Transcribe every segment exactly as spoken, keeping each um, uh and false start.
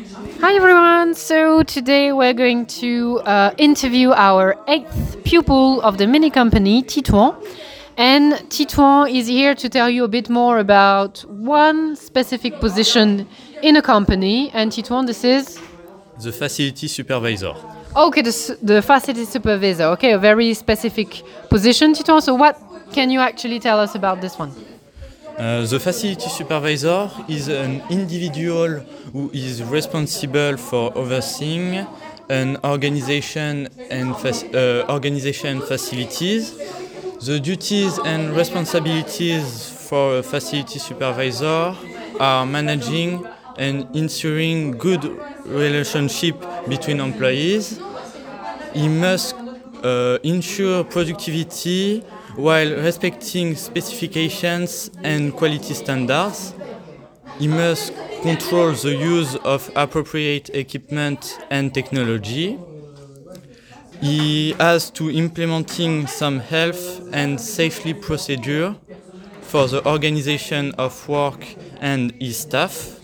Hi everyone! So today we're going to uh, interview our eighth pupil of the mini company, Titouan. And Titouan is here to tell you a bit more about one specific position in a company. And Titouan, this is? The facility supervisor. Okay, the, s- the facility supervisor. Okay, a very specific position, Titouan. So what can you actually tell us about this one? Uh, the facility supervisor is an individual who is responsible for overseeing an organization and fac- uh, organization facilities. The duties and responsibilities for a facility supervisor are managing and ensuring good relationship between employees. He must uh, ensure productivity while respecting specifications and quality standards. He must control the use of appropriate equipment and technology. He has to implementing some health and safety procedure for the organization of work and his staff.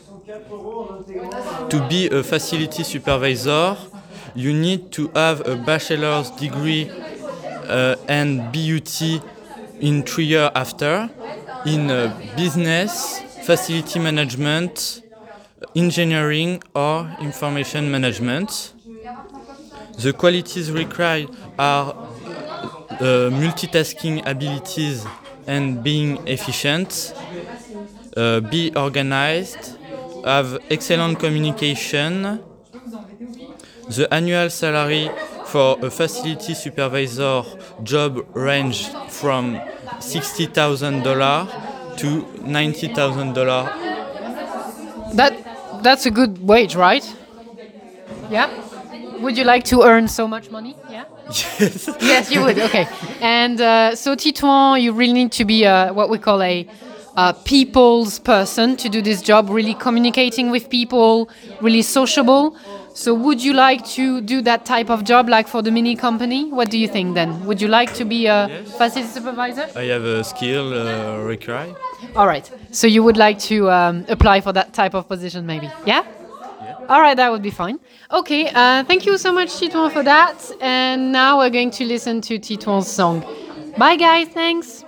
To be a facility supervisor, you need to have a bachelor's degree uh, and B U T in three years after in uh, business, facility management, engineering, or information management. The qualities required are uh, multitasking abilities and being efficient, uh, be organized, have excellent communication. The annual salary for a facility supervisor job range from sixty thousand dollars to ninety thousand dollars. That That's a good wage, right? Yeah? Would you like to earn so much money? Yeah? Yes. Yes, you would. Okay. And uh, so, Titouan, you really need to be a, what we call a, a people's person to do this job, really communicating with people, really sociable. So, would you like to do that type of job like for the mini company? What do you think then? Would you like to be a Yes. facility supervisor? I have a skill uh, required. All right. So, you would like to um, apply for that type of position, maybe? Yeah? All right, that would be fine. Okay, uh, thank you so much, Titouan, for that. And now we're going to listen to Titouan's song. Bye, guys. Thanks.